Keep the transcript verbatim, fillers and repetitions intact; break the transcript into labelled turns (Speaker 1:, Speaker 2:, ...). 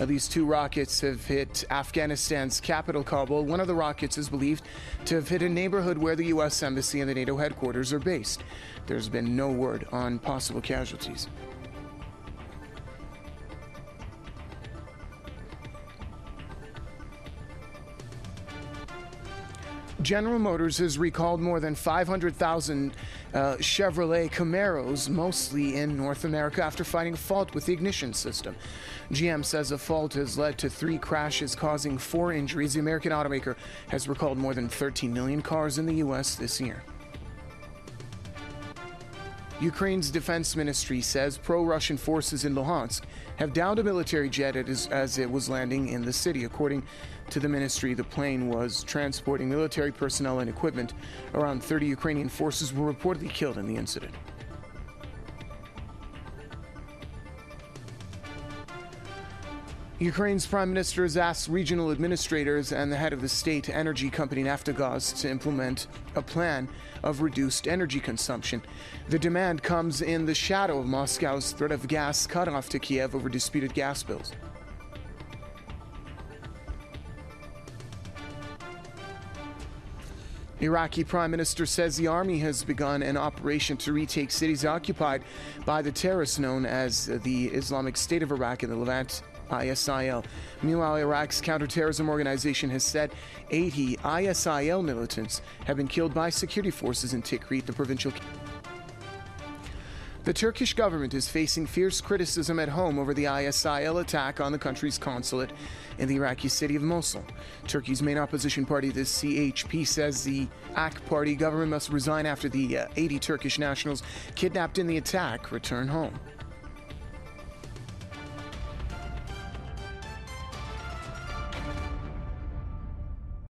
Speaker 1: At least two rockets have hit Afghanistan's capital, Kabul. One of the rockets is believed to have hit a neighborhood where the U S Embassy and the NATO headquarters are based. There's been no word on possible casualties. General Motors has recalled more than five hundred thousand uh, Chevrolet Camaros, mostly in North America, after finding fault with the ignition system. G M says a fault has led to three crashes, causing four injuries. The American automaker has recalled more than thirteen million cars in the U S this year. Ukraine's defense ministry says pro-Russian forces in Luhansk have downed a military jet as it was landing in the city. According to the ministry, the plane was transporting military personnel and equipment. Around thirty Ukrainian forces were reportedly killed in the incident. Ukraine's prime minister has asked regional administrators and the head of the state energy company Naftogaz to implement a plan of reduced energy consumption. The demand comes in the shadow of Moscow's threat of gas cutoff to Kiev over disputed gas bills. Iraqi Prime Minister says the army has begun an operation to retake cities occupied by the terrorists known as the Islamic State of Iraq and the Levant I S I L. Meanwhile, Iraq's counterterrorism organization has said eighty I S I L militants have been killed by security forces in Tikrit, the provincial. The Turkish government is facing fierce criticism at home over the I S I L attack on the country's consulate in the Iraqi city of Mosul. Turkey's main opposition party, the C H P, says the A K party government must resign after the uh, eighty Turkish nationals kidnapped in the attack return home.